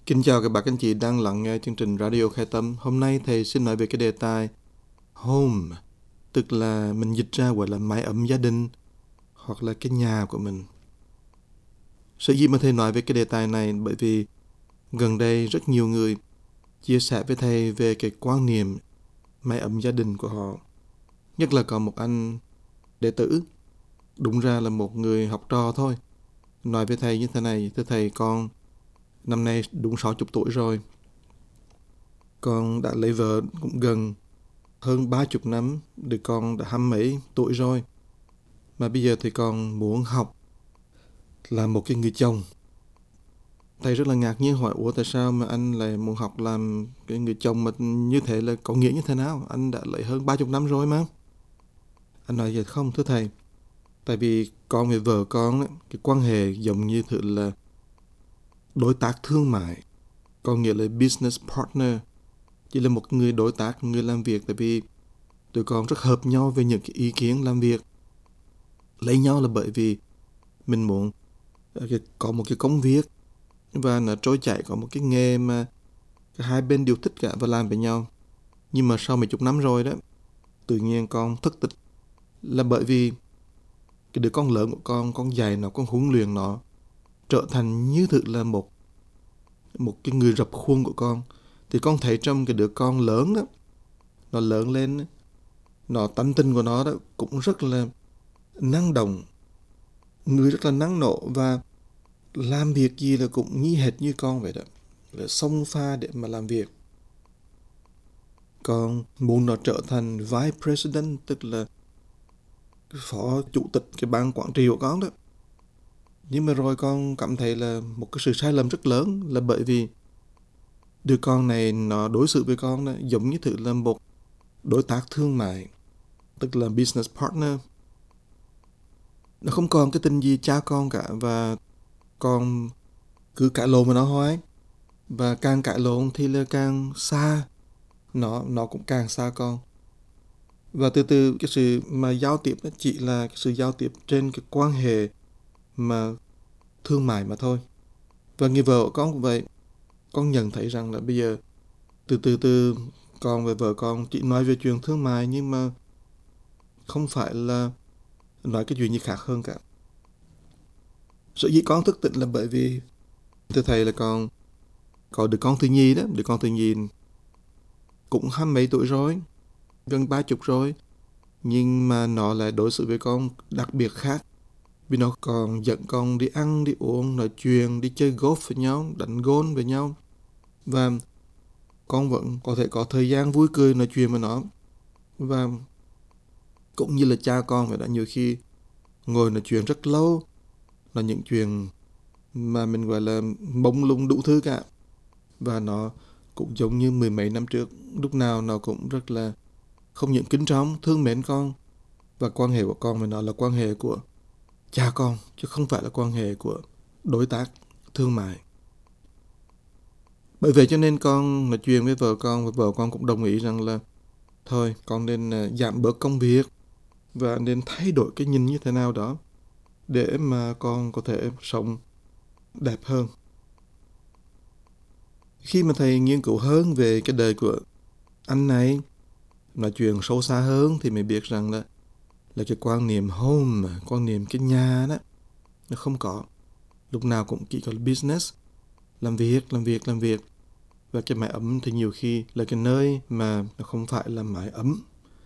Kính chào các bạn anh chị đang lắng nghe chương trình Radio Khai Tâm. Hôm nay thầy xin nói về cái đề tài home, tức là mình dịch ra gọi là mái ấm gia đình hoặc là cái nhà của mình. Sở dĩ mà thầy nói về cái đề tài này bởi vì gần đây rất nhiều người chia sẻ với thầy về cái quan niệm mái ấm gia đình của họ. Nhất là có một anh đệ tử, đúng ra là một người học trò thôi, nói với thầy như thế này: thưa thầy, con năm nay đúng 60 tuổi rồi. Con đã lấy vợ cũng gần hơn 30 năm, đứa con đã 20 mấy tuổi rồi. Mà bây giờ thì con muốn học làm một cái người chồng. Thầy rất là ngạc nhiên hỏi: ủa tại sao mà anh lại muốn học làm cái người chồng mà như thế là có nghĩa như thế nào? Anh đã lấy hơn 30 năm rồi mà. Anh nói vậy: không thưa thầy, tại vì con với vợ con ấy, cái quan hệ giống như thử là đối tác thương mại, có nghĩa là business partner, chỉ là một người đối tác, người làm việc. Tại vì tụi con rất hợp nhau về những cái ý kiến làm việc. Lấy nhau là bởi vì mình muốn có một cái công việc và nó trôi chảy, có một cái nghề mà hai bên đều thích cả và làm với nhau. Nhưng mà sau mấy chục năm rồi đó, tự nhiên con thất tịch là bởi vì cái đứa con lớn của con dạy nó, con huấn luyện nó trở thành như thực là một cái người rập khuôn của con. Thì con thấy trong cái đứa con lớn đó, nó lớn lên, nó tánh tình của nó đó cũng rất là năng động, người rất là năng nổ, và làm việc gì là cũng như hệt như con vậy đó, là xông pha để mà làm việc. Con muốn nó trở thành vice president, tức là phó chủ tịch cái ban quản trị của con đó. Nhưng mà rồi con cảm thấy là một cái sự sai lầm rất lớn, là bởi vì đứa con này nó đối xử với con đó giống như thử là một đối tác thương mại, tức là business partner. Nó không còn cái tình gì cha con cả, và con cứ cãi lộn với nó hoài. Và càng cãi lộn thì là càng xa nó cũng càng xa con. Và từ từ cái sự mà giao tiếp nó chỉ là cái sự giao tiếp trên cái quan hệ mà thương mại mà thôi. Và người vợ của con cũng vậy. Con nhận thấy rằng là bây giờ từ con và vợ con chỉ nói về chuyện thương mại, nhưng mà không phải là nói cái chuyện gì khác hơn cả. Sở dĩ con thức tỉnh là bởi vì thưa thầy là con có đứa con thứ nhì đó. Đứa con thứ nhì cũng 20 mấy tuổi rồi, gần 30 rồi, nhưng mà nó lại đối xử với con đặc biệt khác. Vì nó còn dẫn con đi ăn, đi uống, nói chuyện, đi chơi golf với nhau, đánh golf với nhau. Và con vẫn có thể có thời gian vui cười nói chuyện với nó. Và cũng như là cha con vậy đó, nhiều khi ngồi nói chuyện rất lâu, là những chuyện mà mình gọi là mông lung đủ thứ cả. Và nó cũng giống như mười mấy năm trước, lúc nào nó cũng rất là không những kính trọng, thương mến con. Và quan hệ của con với nó là quan hệ của cha con, chứ không phải là quan hệ của đối tác thương mại. Bởi vậy cho nên con nói chuyện với vợ con, và vợ con cũng đồng ý rằng là thôi con nên giảm bớt công việc và nên thay đổi cái nhìn như thế nào đó để mà con có thể sống đẹp hơn. Khi mà thầy nghiên cứu hơn về cái đời của anh này, nói chuyện sâu xa hơn, thì mới biết rằng là cái quan niệm home, quan niệm cái nhà đó, nó không có. Lúc nào cũng chỉ có business, làm việc. Và cái mái ấm thì nhiều khi là cái nơi mà nó không phải là mái ấm.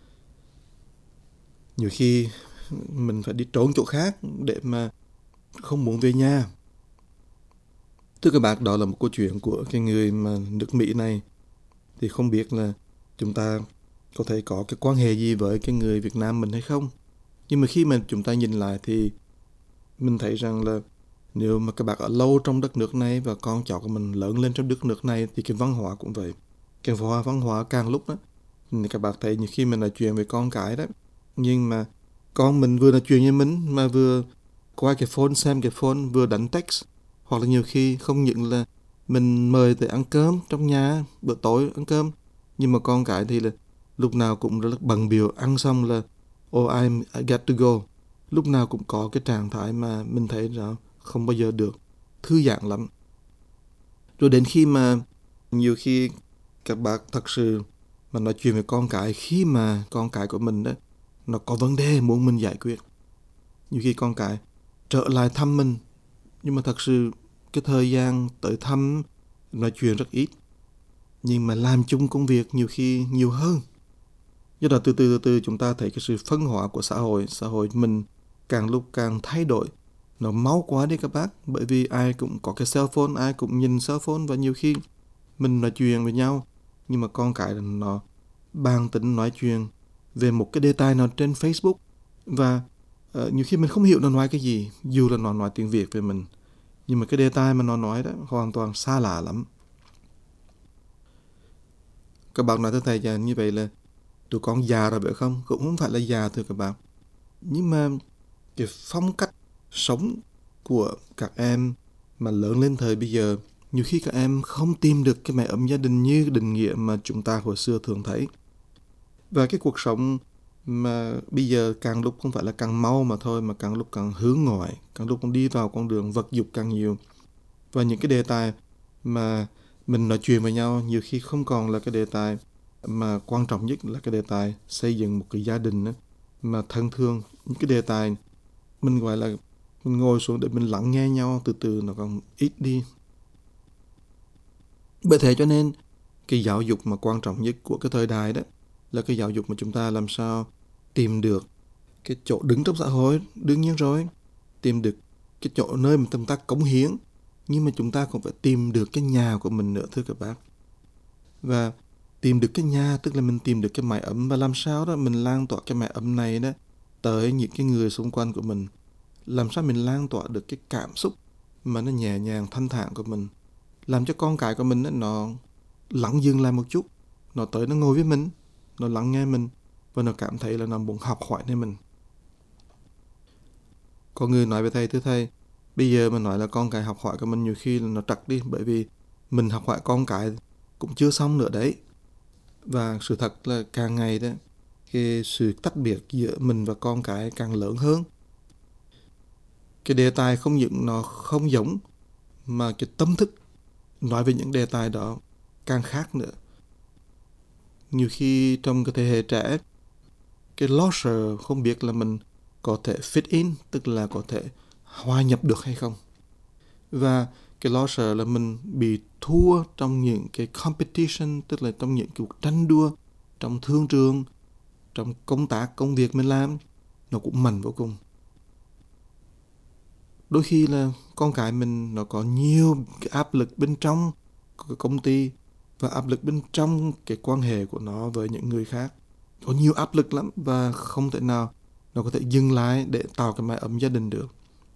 Nhiều khi mình phải đi trốn chỗ khác để mà không muốn về nhà. Thưa các bạn, đó là một câu chuyện của cái người mà nước Mỹ này. Thì không biết là chúng ta có thể có cái quan hệ gì với cái người Việt Nam mình hay không. Nhưng mà khi mà chúng ta nhìn lại thì mình thấy rằng là nếu mà các bạn ở lâu trong đất nước này và con cháu của mình lớn lên trong đất nước này, thì cái văn hóa cũng vậy. Cái văn hóa càng lúc đó, thì các bạn thấy nhiều khi mình nói chuyện với con cái đó, nhưng mà con mình vừa nói chuyện với mình mà vừa qua cái phone, xem cái phone, vừa đánh text. Hoặc là nhiều khi không những là mình mời tới ăn cơm trong nhà, bữa tối ăn cơm, nhưng mà con cái thì là lúc nào cũng rất là bận bịu, ăn xong là oh I got to go. Lúc nào cũng có cái trạng thái mà mình thấy rằng không bao giờ được thư giãn lắm. Rồi đến khi mà nhiều khi các bác thật sự mà nói chuyện với con cái, khi mà con cái của mình đó nó có vấn đề muốn mình giải quyết, nhiều khi con cái trở lại thăm mình, nhưng mà thật sự cái thời gian tới thăm nói chuyện rất ít, nhưng mà làm chung công việc nhiều khi nhiều hơn. Do đó từ từ chúng ta thấy cái sự phân hóa của xã hội mình càng lúc càng thay đổi, nó máu quá đi các bác, bởi vì ai cũng có cái cell phone, ai cũng nhìn cell phone, và nhiều khi mình nói chuyện với nhau, nhưng mà con cái nó bàn tính nói chuyện về một cái đề tài nào trên Facebook, và nhiều khi mình không hiểu nó nói cái gì, dù là nó nói tiếng Việt về mình, nhưng mà cái đề tài mà nó nói đó hoàn toàn xa lạ lắm. Các bạn nói tới thầy là như vậy là tụi con già rồi phải không? Cũng không phải là già thưa các bạn, nhưng mà cái phong cách sống của các em mà lớn lên thời bây giờ, nhiều khi các em không tìm được cái mái ấm gia đình như định nghĩa mà chúng ta hồi xưa thường thấy. Và cái cuộc sống mà bây giờ càng lúc không phải là càng mau mà thôi, mà càng lúc càng hướng ngoại, càng lúc càng đi vào con đường vật dục càng nhiều. Và những cái đề tài mà mình nói chuyện với nhau nhiều khi không còn là cái đề tài mà quan trọng nhất là cái đề tài xây dựng một cái gia đình đó, mà thân thương. Những cái đề tài mình gọi là mình ngồi xuống để mình lắng nghe nhau, từ từ nó còn ít đi. Bởi thế cho nên cái giáo dục mà quan trọng nhất của cái thời đại đó là cái giáo dục mà chúng ta làm sao tìm được cái chỗ đứng trong xã hội, đương nhiên rồi, tìm được cái chỗ nơi mà chúng ta cống hiến, nhưng mà chúng ta cũng phải tìm được cái nhà của mình nữa thưa các bác. Và tìm được cái nhà tức là mình tìm được cái mái ấm, và làm sao đó mình lan tỏa cái mái ấm này đó tới những cái người xung quanh của mình. Làm sao mình lan tỏa được cái cảm xúc mà nó nhẹ nhàng thanh thản của mình, làm cho con cái của mình đó, nó lặng dừng lại một chút, nó tới nó ngồi với mình, nó lắng nghe mình, và nó cảm thấy là nó muốn học hỏi nơi mình. Có người nói với thầy, thưa thầy, bây giờ mà nói là con cái học hỏi của mình nhiều khi là nó trật đi, bởi vì mình học hỏi con cái cũng chưa xong nữa đấy. Và sự thật là càng ngày đó, cái sự tách biệt giữa mình và con cái càng lớn hơn. Cái đề tài không những nó không giống, mà cái tâm thức nói về những đề tài đó càng khác nữa. Nhiều khi trong cái thế hệ trẻ, cái lo sợ không biết là mình có thể fit in, tức là có thể hòa nhập được hay không. Và cái lo sợ là mình bị thua trong những cái competition, tức là trong những cuộc tranh đua, trong thương trường, trong công tác, công việc mình làm, nó cũng mạnh vô cùng. Đôi khi là con cái mình nó có nhiều cái áp lực bên trong cái công ty, và áp lực bên trong cái quan hệ của nó với những người khác. Có nhiều áp lực lắm, và không thể nào nó có thể dừng lại để tạo cái mái ấm gia đình được.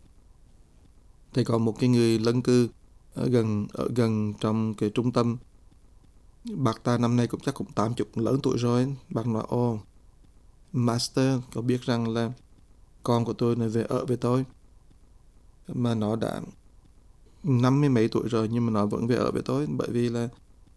Thì có một cái người lân cư ở gần trong cái trung tâm. Bác ta năm nay cũng chắc cũng 80 lớn tuổi rồi. Bác nói, Master có biết rằng là con của tôi này về ở với tôi, mà nó đã 50 mấy tuổi rồi, nhưng mà nó vẫn về ở với tôi, bởi vì là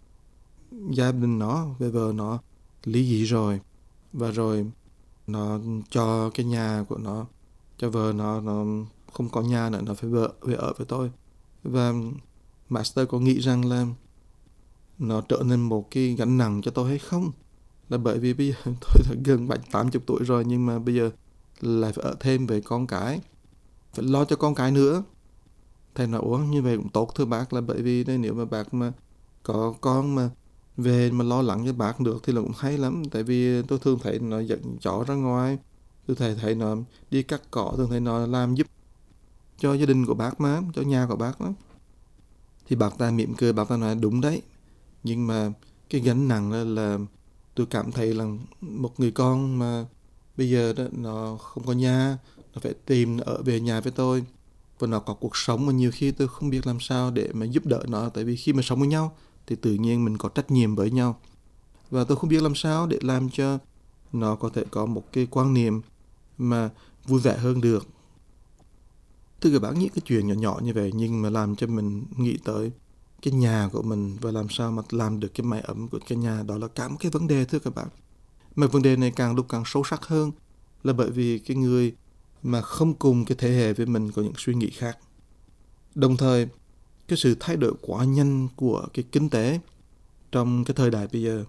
gia đình nó, về vợ nó ly dị rồi, và rồi nó cho cái nhà của nó cho vợ nó không có nhà nữa, nó phải về ở với tôi. Và Master có nghĩ rằng là nó trở nên một cái gánh nặng cho tôi hay không, là bởi vì bây giờ tôi đã gần 80 tuổi rồi, nhưng mà bây giờ lại phải ở thêm với con cái, phải lo cho con cái nữa. Thầy nói như vậy cũng tốt thưa bác, là bởi vì nếu mà bác mà có con mà về mà lo lắng cho bác được thì là cũng hay lắm. Tại vì tôi thường thấy nó dẫn chó ra ngoài, tôi thấy nó đi cắt cỏ, thường thấy nó làm giúp cho gia đình của bác mà, cho nhà của bác đó. Thì bác ta mỉm cười, bác ta nói đúng đấy, nhưng mà cái gánh nặng là tôi cảm thấy là một người con mà bây giờ đó nó không có nhà, nó phải tìm ở về nhà với tôi, và nó có cuộc sống mà nhiều khi tôi không biết làm sao để mà giúp đỡ nó. Tại vì khi mà sống với nhau thì tự nhiên mình có trách nhiệm với nhau, và tôi không biết làm sao để làm cho nó có thể có một cái quan niệm mà vui vẻ hơn được. Thưa các bạn, những cái chuyện nhỏ nhỏ như vậy nhưng mà làm cho mình nghĩ tới cái nhà của mình, và làm sao mà làm được cái mái ấm của cái nhà, đó là cả một cái vấn đề thưa các bạn. Mà vấn đề này càng lúc càng sâu sắc hơn, là bởi vì cái người mà không cùng cái thế hệ với mình có những suy nghĩ khác. Đồng thời, cái sự thay đổi quá nhanh của cái kinh tế trong cái thời đại bây giờ.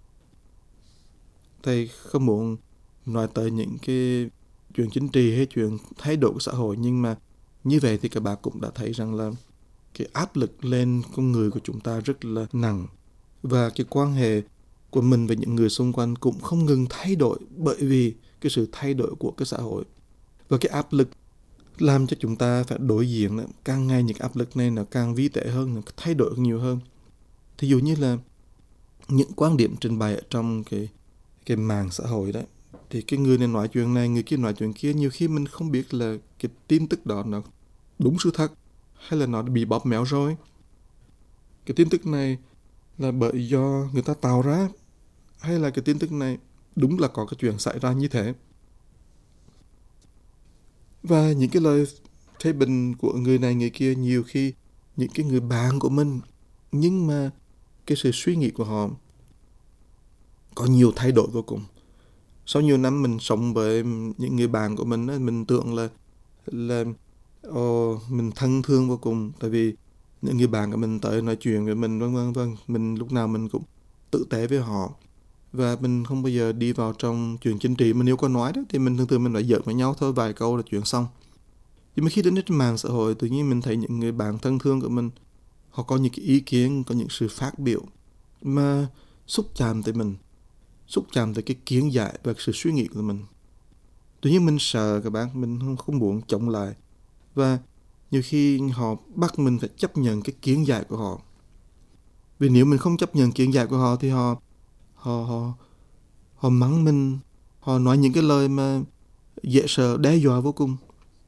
Thầy không muốn nói tới những cái chuyện chính trị hay chuyện thay đổi của xã hội, nhưng mà như vậy thì các bạn cũng đã thấy rằng là cái áp lực lên con người của chúng ta rất là nặng, và cái quan hệ của mình với những người xung quanh cũng không ngừng thay đổi bởi vì cái sự thay đổi của cái xã hội. Và cái áp lực làm cho chúng ta phải đối diện, càng ngày những áp lực này nó càng vi tế hơn, nó thay đổi nhiều hơn. Thí dụ như là những quan điểm trình bày ở trong cái mạng xã hội đó, thì cái người này nói chuyện này, người kia nói chuyện kia, nhiều khi mình không biết là cái tin tức đó nó đúng sự thật hay là nó bị bóp méo rồi. Cái tin tức này là bởi do người ta tạo ra, hay là cái tin tức này đúng là có cái chuyện xảy ra như thế. Và những cái lời phê bình của người này người kia, nhiều khi những cái người bạn của mình, nhưng mà cái sự suy nghĩ của họ có nhiều thay đổi vô cùng. Sau nhiều năm mình sống với những người bạn của mình, mình tưởng là mình thân thương vô cùng, tại vì những người bạn của mình tới nói chuyện với mình, vân. Mình lúc nào mình cũng tử tế với họ, và mình không bao giờ đi vào trong chuyện chính trị. Mình nếu có nói đó thì mình thường mình nói giỡn với nhau thôi, vài câu là chuyện xong. Nhưng mà khi đến trên mạng xã hội, tự nhiên mình thấy những người bạn thân thương của mình, họ có những cái ý kiến, có những sự phát biểu mà xúc chạm tới mình, xúc chạm tới cái kiến giải và sự suy nghĩ của mình. Tự nhiên mình sợ các bạn, mình không muốn chống lại. Và nhiều khi họ bắt mình phải chấp nhận cái kiến giải của họ. Vì nếu mình không chấp nhận kiến giải của họ thì họ mắng mình, họ nói những cái lời mà dễ sợ, đe dọa vô cùng.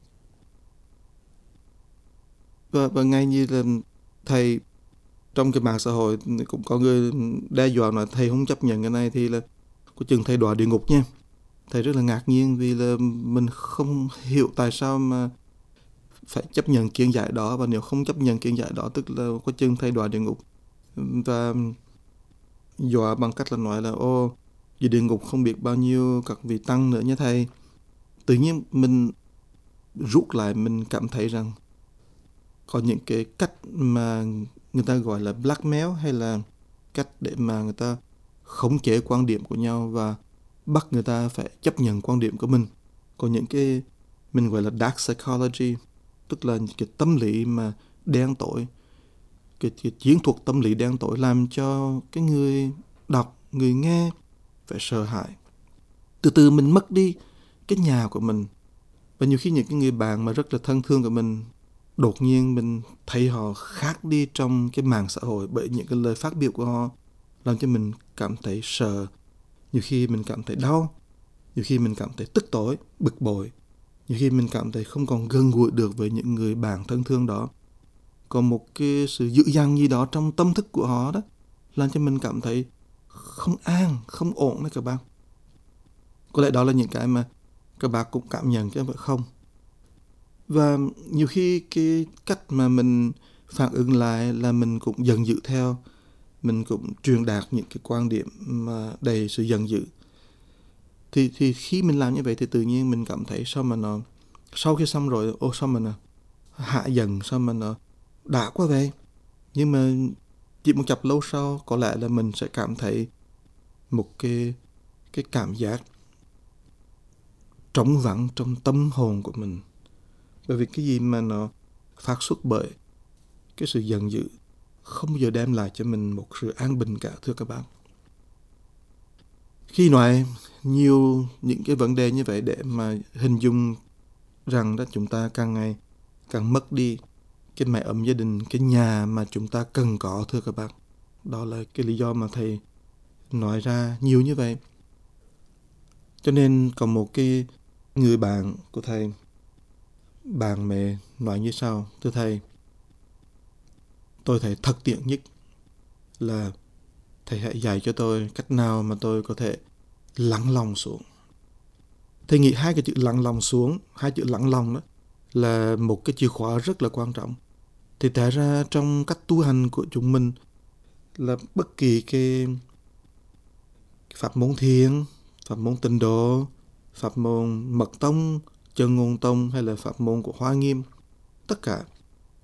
Và ngay như là thầy trong cái mạng xã hội cũng có người đe dọa nói thầy không chấp nhận cái này thì là có chừng thầy đọa địa ngục nha. Thầy rất là ngạc nhiên vì là mình không hiểu tại sao mà phải chấp nhận kiến giải đó, và nếu không chấp nhận kiến giải đó tức là có chừng thầy đọa địa ngục. Và dọa bằng cách là nói là dưới địa ngục không biết bao nhiêu các vị tăng nữa nha thầy. Tự nhiên mình rút lại, mình cảm thấy rằng có những cái cách mà người ta gọi là blackmail, hay là cách để mà người ta khống chế quan điểm của nhau và bắt người ta phải chấp nhận quan điểm của mình. Có những cái mình gọi là dark psychology, tức là cái tâm lý mà đen tối, cái chiến thuật tâm lý đen tối làm cho cái người đọc, người nghe phải sợ hãi. Từ từ mình mất đi cái nhà của mình. Và nhiều khi những cái người bạn mà rất là thân thương của mình, đột nhiên mình thấy họ khác đi trong cái mạng xã hội bởi những cái lời phát biểu của họ, làm cho mình cảm thấy sợ. Nhiều khi mình cảm thấy đau, nhiều khi mình cảm thấy tức tối, bực bội, nhiều khi mình cảm thấy không còn gần gũi được với những người bạn thân thương đó. Có một cái sự dữ dằn gì đó trong tâm thức của họ đó, làm cho mình cảm thấy không an, không ổn đấy các bạn. Có lẽ đó là những cái mà các bạn cũng cảm nhận chứ không phải không. Và nhiều khi cái cách mà mình phản ứng lại là mình cũng giận dữ theo. Mình cũng truyền đạt những cái quan điểm mà đầy sự giận dữ. Thì khi mình làm như vậy thì tự nhiên mình cảm thấy sao mà nó, sau khi xong rồi, sao mà nó hạ giận, sao mà nó đã quá vậy. Nhưng mà chỉ một chập lâu sau, có lẽ là mình sẽ cảm thấy một cái cảm giác trống vắng trong tâm hồn của mình. Bởi vì cái gì mà nó phát xuất bởi cái sự giận dữ không bao giờ đem lại cho mình một sự an bình cả, thưa các bạn. Khi nói nhiều những cái vấn đề như vậy để mà hình dung rằng đó chúng ta càng ngày càng mất đi cái mái ấm gia đình, cái nhà mà chúng ta cần có, thưa các bạn. Đó là cái lý do mà thầy nói ra nhiều như vậy. Cho nên có một cái người bạn của thầy, bạn mẹ nói như sau: thưa thầy, tôi thấy thật tiện nhất là thầy hãy dạy cho tôi cách nào mà tôi có thể lắng lòng xuống. Thầy nghĩ hai cái chữ lắng lòng xuống, hai chữ lắng lòng đó là một cái chìa khóa rất là quan trọng. Thì tại ra trong cách tu hành của chúng mình là bất kỳ cái pháp môn thiền, pháp môn tịnh độ, pháp môn mật tông, chân ngôn tông hay là pháp môn của Hoa Nghiêm, tất cả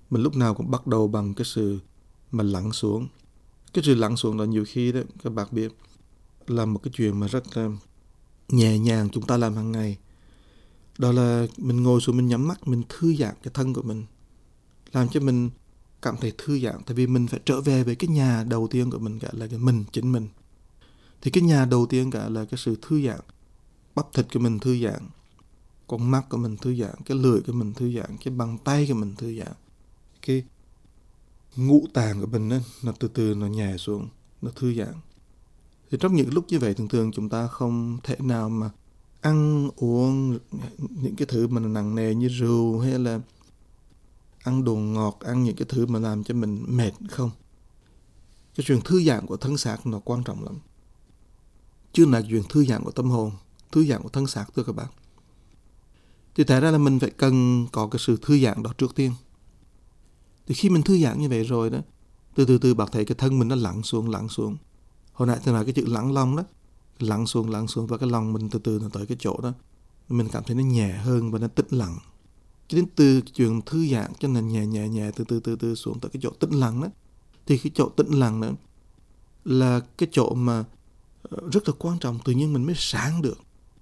mình lúc nào cũng bắt đầu bằng cái sự mà lắng xuống. Cái sự lắng xuống đó nhiều khi đó các bạn biết là một cái chuyện mà rất là nhẹ nhàng chúng ta làm hàng ngày. Đó là mình ngồi xuống, mình nhắm mắt, mình thư giãn cái thân của mình, làm cho mình cảm thấy thư giãn. Tại vì mình phải trở về với cái nhà đầu tiên của mình cả là cái mình, chính mình. Thì cái nhà đầu tiên cả là cái sự thư giãn. Bắp thịt của mình thư giãn, con mắt của mình thư giãn, cái lưỡi của mình thư giãn, cái bàn tay của mình thư giãn. Cái ngũ tạng của mình á, nó từ từ nó nhẹ xuống, nó thư giãn. Thì trong những lúc như vậy thường thường chúng ta không thể nào mà ăn uống những cái thứ mà nó nặng nề như rượu hay là ăn đồ ngọt, ăn những cái thứ mà làm cho mình mệt không. Cái chuyện thư giãn của thân xác nó quan trọng lắm. Chứ là chuyện thư giãn của tâm hồn, thư giãn của thân xác thưa các bạn. Thì tại ra là mình phải cần có cái sự thư giãn đó trước tiên. Thì khi mình thư giãn như vậy rồi đó, từ từ bạn thấy cái thân mình nó lắng xuống. Hồi nãy tôi nói cái chữ lắng lòng đó, lắng xuống và cái lòng mình từ từ nó tới cái chỗ đó. Mình cảm thấy nó nhẹ hơn và nó tĩnh lặng. Cho đến từ chuyện thư giãn cho nên nhẹ từ từ xuống tới cái chỗ tĩnh lặng đó. Thì cái chỗ tĩnh lặng đó là cái chỗ mà rất là quan trọng, tự nhiên mình mới sáng được.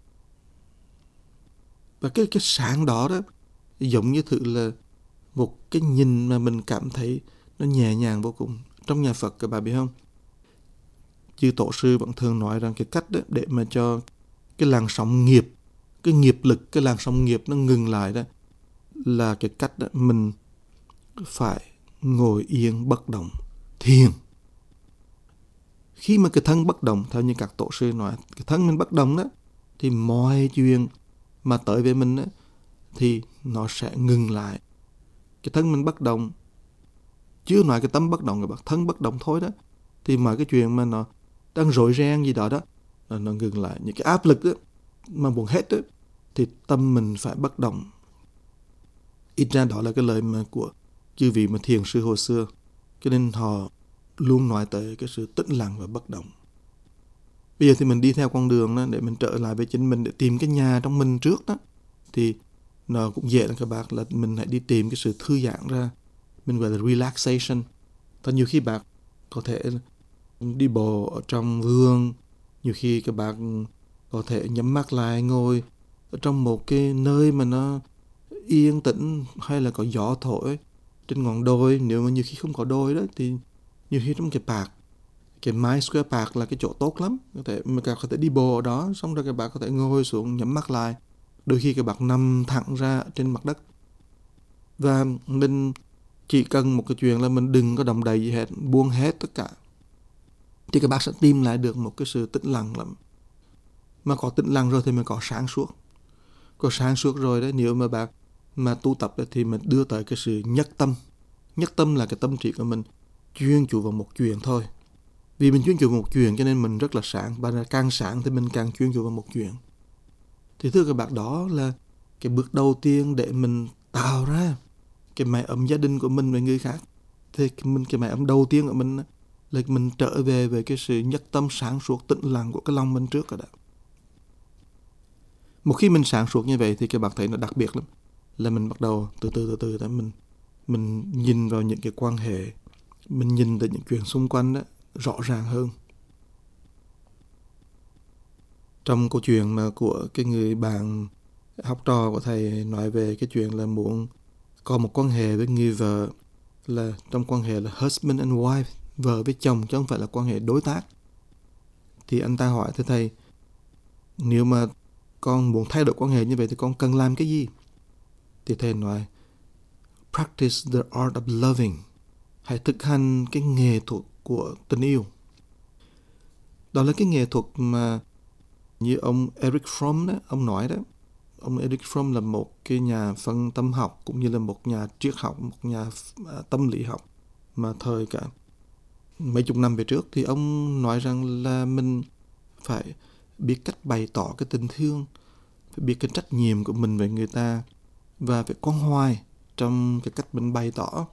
Và cái sáng đó đó giống như thử là một cái nhìn mà mình cảm thấy nó nhẹ nhàng vô cùng. Trong nhà Phật các bạn biết không? Chư tổ sư vẫn thường nói rằng cái cách đó để mà cho cái làn sóng nghiệp, cái nghiệp lực, cái làn sóng nghiệp nó ngừng lại đó là cái cách đó mình phải ngồi yên bất động, thiền. Khi mà cái thân bất động, theo như các tổ sư nói, cái thân mình bất động đó, thì mọi chuyện mà tới với mình đó, thì nó sẽ ngừng lại. Cái thân mình bất động, chưa nói cái tâm bất động, cái thân bất động thôi đó, thì mọi cái chuyện mà nó đang rối ren gì đó đó, nó ngừng lại. Những cái áp lực đó, mà muốn hết đó, thì tâm mình phải bất động. Ít ra đó là cái lời mà của chư vị mà thiền sư hồi xưa. Cho nên họ luôn nói tới cái sự tĩnh lặng và bất động. Bây giờ thì mình đi theo con đường đó để mình trở lại với chính mình, để tìm cái nhà trong mình trước đó. Thì nó cũng dễ lắm các bạn, là mình hãy đi tìm cái sự thư giãn ra. Mình gọi là relaxation. Và nhiều khi bạn có thể đi bộ ở trong vườn, nhiều khi các bạn có thể nhắm mắt lại ngồi ở trong một cái nơi mà nó yên tĩnh, hay là có gió thổi trên ngọn đồi. Nếu mà nhiều khi không có đồi đó thì nhiều khi trong cái park, cái My Square Park là cái chỗ tốt lắm. Các bạn có thể đi bộ ở đó, xong rồi các bạn có thể ngồi xuống nhắm mắt lại. Đôi khi các bạn nằm thẳng ra trên mặt đất. Và mình chỉ cần một cái chuyện là mình đừng có động đậy gì hết, buông hết tất cả, thì các bạn sẽ tìm lại được một cái sự tĩnh lặng lắm. Mà có tĩnh lặng rồi thì mình có sáng suốt. Có sáng suốt rồi đấy, nếu mà bạn mà tu tập thì mình đưa tới cái sự nhất tâm. Nhất tâm là cái tâm trí của mình chuyên注vào một chuyện thôi. Vì mình chuyên注vào một chuyện cho nên mình rất là sáng. Và càng sáng thì mình càng chuyên注vào một chuyện. Thì thưa các bạn, đó là cái bước đầu tiên để mình tạo ra cái mái ấm gia đình của mình với người khác. Thì cái mái ấm đầu tiên của mình là mình trở về với cái sự nhất tâm sáng suốt tĩnh lặng của cái lòng mình trước rồi đó. Một khi mình sáng suốt như vậy thì các bạn thấy nó đặc biệt lắm. Là mình bắt đầu từ từ đó mình nhìn vào những cái quan hệ, mình nhìn tới những chuyện xung quanh đó rõ ràng hơn. Trong câu chuyện mà của cái người bạn học trò của thầy nói về cái chuyện là muốn có một quan hệ với người vợ, là trong quan hệ là husband and wife, vợ với chồng chứ không phải là quan hệ đối tác. Thì anh ta hỏi thầy, nếu mà con muốn thay đổi quan hệ như vậy thì con cần làm cái gì? Thì thầy nói, practice the art of loving. Hãy thực hành cái nghệ thuật của tình yêu. Đó là cái nghệ thuật mà như ông Erich Fromm đó, ông nói đó. Ông Erich Fromm là một cái nhà phân tâm học cũng như là một nhà triết học, một nhà tâm lý học mà thời cả mấy chục năm về trước. Thì ông nói rằng là mình phải biết cách bày tỏ cái tình thương, phải biết cái trách nhiệm của mình với người ta và phải quan hoài trong cái cách mình bày tỏ.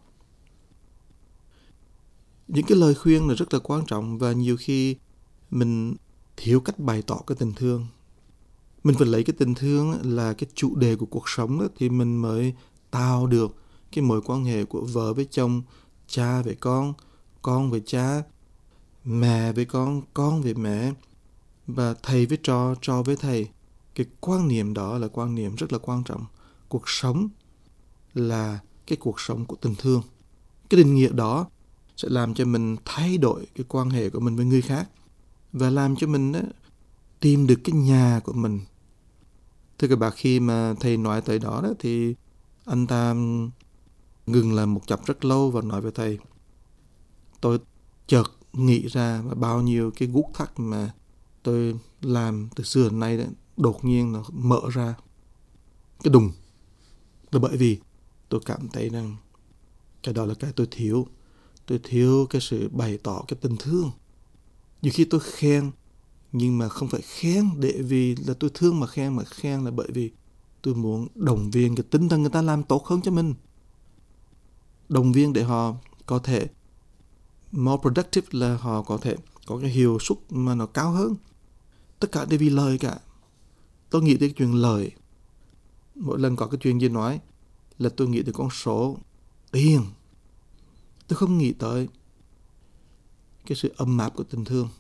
Những cái lời khuyên là rất là quan trọng, và nhiều khi mình thiếu cách bày tỏ cái tình thương. Mình phải lấy cái tình thương là cái chủ đề của cuộc sống đó, thì mình mới tạo được cái mối quan hệ của vợ với chồng, cha với con với cha, mẹ với con với mẹ, và thầy với trò, trò với thầy. Cái quan niệm đó là quan niệm rất là quan trọng. Cuộc sống là cái cuộc sống của tình thương. Cái định nghĩa đó sẽ làm cho mình thay đổi cái quan hệ của mình với người khác, và làm cho mình tìm được cái nhà của mình. Thưa các bạn, khi mà thầy nói tới đó, thì anh ta ngừng lại một chập rất lâu và nói với thầy: tôi chợt nghĩ ra bao nhiêu cái guốc thắt mà tôi làm từ xưa đến nay đột nhiên nó mở ra cái đùng. Là bởi vì tôi cảm thấy rằng cái đó là cái tôi thiếu. Tôi thiếu cái sự bày tỏ cái tình thương. Nhiều khi tôi khen, nhưng mà không phải khen để vì là tôi thương mà khen là bởi vì tôi muốn động viên cái tinh thần người ta làm tốt hơn cho mình. Động viên để họ có thể more productive, là họ có thể có cái hiệu suất mà nó cao hơn. Tất cả đều vì lời cả. Tôi nghĩ tới cái chuyện lời. Mỗi lần có cái chuyện gì nói là tôi nghĩ tới con số tiền. Tôi không nghĩ tới cái sự ấm áp của tình thương.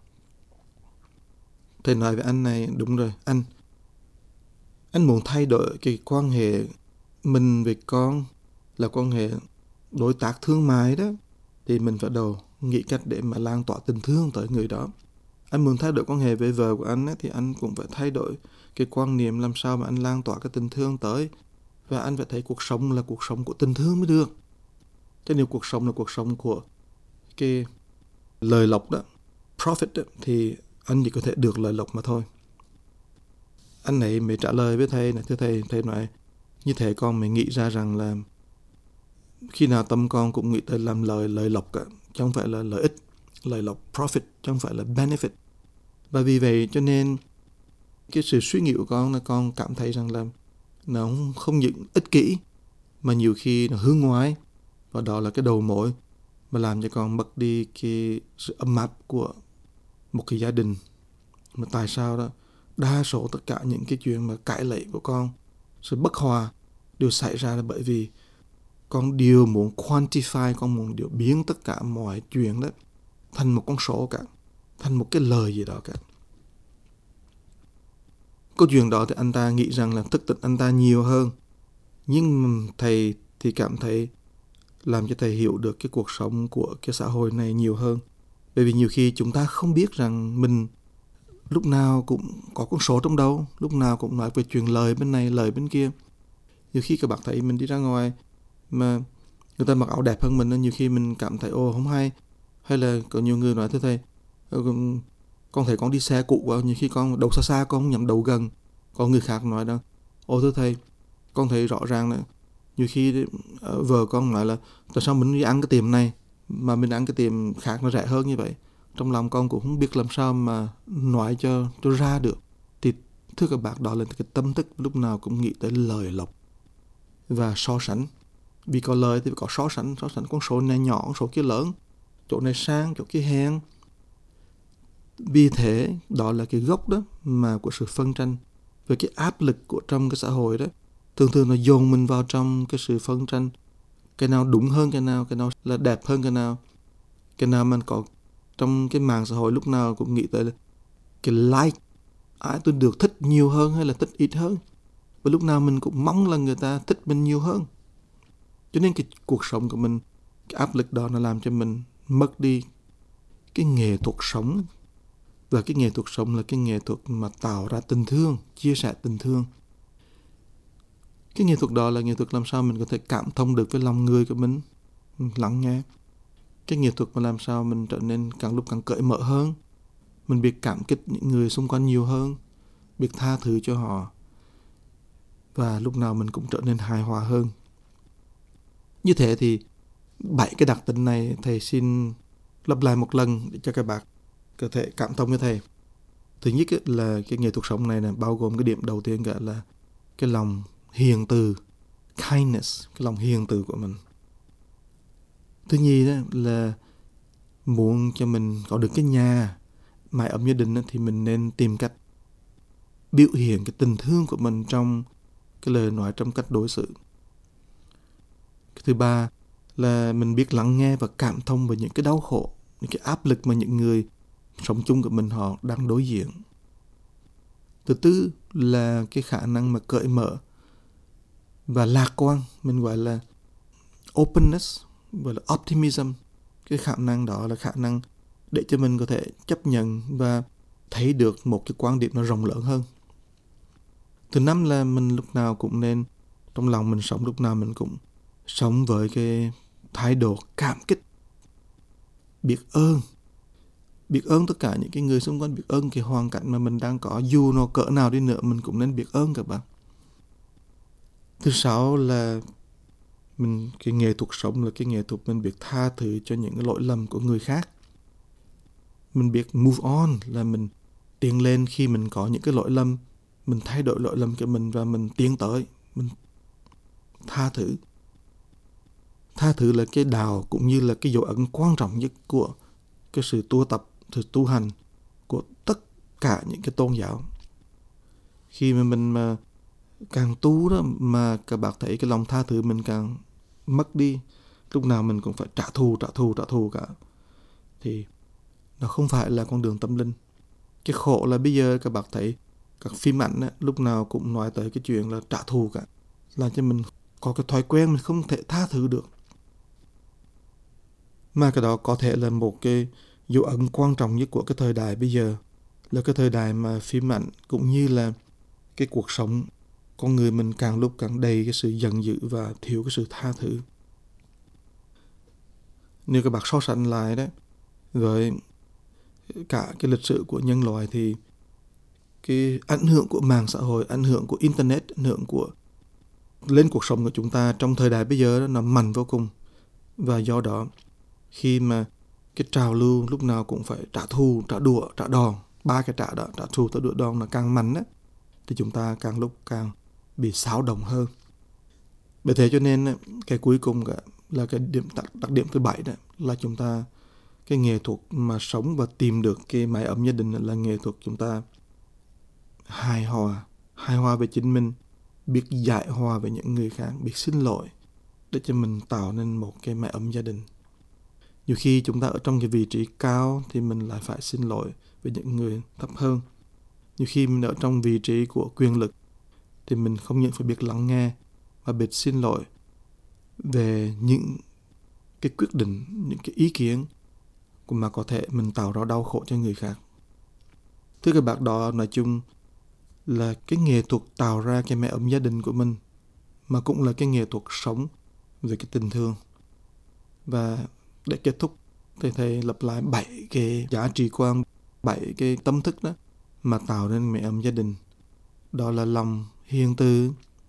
Thầy nói với anh này: đúng rồi, anh muốn thay đổi cái quan hệ mình với con là quan hệ đối tác thương mại đó, thì mình phải đầu nghĩ cách để mà lan tỏa tình thương tới người đó. Anh muốn thay đổi quan hệ với vợ của anh thì anh cũng phải thay đổi cái quan niệm làm sao mà anh lan tỏa cái tình thương tới. Và anh phải thấy cuộc sống là cuộc sống của tình thương mới được. Chứ nếu cuộc sống là cuộc sống của cái lời lộc đó, profit đó, thì anh chỉ có thể được lời lộc mà thôi. Anh ấy mới trả lời với thầy này: thưa thầy nói như thế con mới nghĩ ra rằng là khi nào tâm con cũng nghĩ tới làm lời lộc cả, chứ không phải là lợi ích, lời lộc, profit, chứ không phải là benefit. Và vì vậy cho nên cái sự suy nghĩ của con là con cảm thấy rằng là nó không những ích kỷ mà nhiều khi nó hướng ngoại, và đó là cái đầu mối mà làm cho con mất đi cái sự ấm áp của một cái gia đình. Mà tại sao đó? Đa số tất cả những cái chuyện mà cãi lẫy của con, sự bất hòa đều xảy ra là bởi vì con đều muốn quantify, con muốn điều biến tất cả mọi chuyện đó thành một con số cả, thành một cái lời gì đó cả. Câu chuyện đó thì anh ta nghĩ rằng là thức tỉnh anh ta nhiều hơn. Nhưng thầy thì cảm thấy làm cho thầy hiểu được cái cuộc sống của cái xã hội này nhiều hơn. Bởi vì nhiều khi chúng ta không biết rằng mình lúc nào cũng có con số trong đầu, lúc nào cũng nói về chuyện lời bên này, lời bên kia. Nhiều khi các bạn thấy mình đi ra ngoài mà người ta mặc áo đẹp hơn mình, nhiều khi mình cảm thấy không hay. Hay là có nhiều người nói: thưa thầy, con thấy con đi xe cũ quá, nhiều khi con đầu xa xa con không nhắm đầu gần. Có người khác nói đó: thưa thầy, con thấy rõ ràng là nhiều khi vợ con nói là tại sao mình đi ăn cái tiệm này mà mình ăn cái tiệm khác nó rẻ hơn như vậy. Trong lòng con cũng không biết làm sao mà nói cho ra được. Thì thưa các bạn, đó là cái tâm thức lúc nào cũng nghĩ tới lời lộc và so sánh. Vì có lời thì phải có so sánh con số này nhỏ, con số kia lớn, chỗ này sang, chỗ kia hèn. Vì thế đó là cái gốc đó mà của sự phân tranh. Về cái áp lực của trong cái xã hội đó, thường nó dồn mình vào trong cái sự phân tranh. Cái nào đúng hơn cái nào là đẹp hơn cái nào mình có trong cái mạng xã hội lúc nào cũng nghĩ tới là cái like, ai tôi được thích nhiều hơn hay là thích ít hơn. Và lúc nào mình cũng mong là người ta thích mình nhiều hơn. Cho nên cái cuộc sống của mình, cái áp lực đó nó làm cho mình mất đi cái nghệ thuật sống. Và cái nghệ thuật sống là cái nghệ thuật mà tạo ra tình thương, chia sẻ tình thương. Cái nghệ thuật đó là nghệ thuật làm sao mình có thể cảm thông được với lòng người của mình, lắng nghe. Cái nghệ thuật mà làm sao mình trở nên càng lúc càng cởi mở hơn. Mình biết cảm kích những người xung quanh nhiều hơn, biết tha thứ cho họ. Và lúc nào mình cũng trở nên hài hòa hơn. Như thế thì 7 cái đặc tính này thầy xin lặp lại một lần để cho các bạn có thể cảm thông với thầy. Thứ nhất là cái nghệ thuật sống này bao gồm cái điểm đầu tiên cả là cái lòng hiền từ, kindness, cái lòng hiền từ của mình. Thứ nhì đó là muốn cho mình có được cái nhà mái ấm gia đình thì mình nên tìm cách biểu hiện cái tình thương của mình trong cái lời nói, trong cách đối xử. Thứ ba là mình biết lắng nghe và cảm thông về những cái đau khổ, những cái áp lực mà những người sống chung của mình họ đang đối diện. Thứ tư là cái khả năng mà cởi mở và lạc quan, mình gọi là openness, gọi là optimism. Cái khả năng đó là khả năng để cho mình có thể chấp nhận và thấy được một cái quan điểm nó rộng lớn hơn. Thứ năm là mình lúc nào cũng nên, trong lòng mình sống lúc nào mình cũng sống với cái thái độ cảm kích, biết ơn. Biết ơn tất cả những cái người xung quanh, biết ơn cái hoàn cảnh mà mình đang có, dù nó cỡ nào đi nữa mình cũng nên biết ơn các bạn. Thứ sáu là cái nghệ thuật sống là cái nghệ thuật mình biết tha thứ cho những cái lỗi lầm của người khác. Mình biết move on là mình tiến lên khi mình có những cái lỗi lầm, mình thay đổi lỗi lầm của mình và mình tiến tới, mình tha thứ. Tha thứ là cái đạo cũng như là cái dấu ấn quan trọng nhất của cái sự tu tập, sự tu hành của tất cả những cái tôn giáo. Khi mà mình mà càng tu đó mà các bạn thấy cái lòng tha thứ mình càng mất đi, lúc nào mình cũng phải trả thù cả, thì nó không phải là con đường tâm linh. Cái khổ là bây giờ các bạn thấy các phim ảnh á, lúc nào cũng nói tới cái chuyện là trả thù cả, làm cho mình có cái thói quen mình không thể tha thứ được. Mà cái đó có thể là một cái dấu ấn quan trọng nhất của cái thời đại bây giờ, là cái thời đại mà phim ảnh cũng như là cái cuộc sống con người mình càng lúc càng đầy cái sự giận dữ và thiếu cái sự tha thứ. Nếu các bạn so sánh lại đấy với cả cái lịch sử của nhân loại thì cái ảnh hưởng của mạng xã hội, ảnh hưởng của internet, ảnh hưởng của lên cuộc sống của chúng ta trong thời đại bây giờ đó, nó mạnh vô cùng. Và do đó khi mà cái trào lưu lúc nào cũng phải trả thù, trả đũa, trả đòn, ba cái trả đó, trả thù, trả đũa, đòn là càng mạnh á, thì chúng ta càng lúc càng bị xáo động hơn. Bởi thế cho nên cái cuối cùng là cái đặc điểm thứ 7 đó là chúng ta, cái nghệ thuật mà sống và tìm được cái mái ấm gia đình là nghệ thuật chúng ta hài hòa về chính mình, biết giải hòa với những người khác, biết xin lỗi để cho mình tạo nên một cái mái ấm gia đình. Nhiều khi chúng ta ở trong cái vị trí cao thì mình lại phải xin lỗi với những người thấp hơn. Nhiều khi mình ở trong vị trí của quyền lực thì mình không những phải biết lắng nghe và biết xin lỗi về những cái quyết định, những cái ý kiến mà có thể mình tạo ra đau khổ cho người khác. Thưa các bạn, đó nói chung là cái nghệ thuật tạo ra cái mái ấm gia đình của mình, mà cũng là cái nghệ thuật sống về cái tình thương. Và để kết thúc thì thầy lặp lại 7 cái giá trị quan, 7 cái tâm thức đó mà tạo nên mái ấm gia đình. Đó là lòng hiền từ,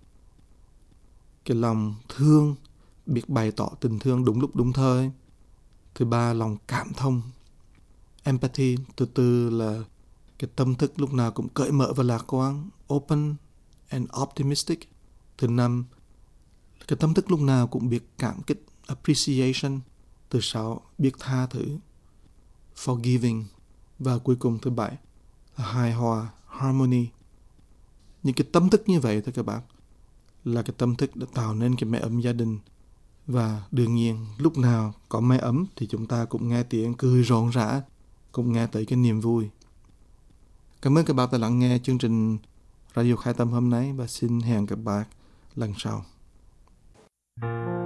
cái lòng thương, biết bày tỏ tình thương đúng lúc đúng thời. Thứ ba, lòng cảm thông, empathy. Thứ tư là cái tâm thức lúc nào cũng cởi mở và lạc quan, open and optimistic. Thứ năm, cái tâm thức lúc nào cũng biết cảm kích, appreciation. Thứ sáu, biết tha thứ, forgiving. Và cuối cùng thứ 7 là hài hòa, harmony. Những cái tâm thức như vậy thôi các bạn, là cái tâm thức đã tạo nên cái mái ấm gia đình. Và đương nhiên lúc nào có mái ấm thì chúng ta cũng nghe tiếng cười rộn rã, cũng nghe tới cái niềm vui. Cảm ơn các bạn đã lắng nghe chương trình Radio Khai Tâm hôm nay, và xin hẹn gặp bạn lần sau.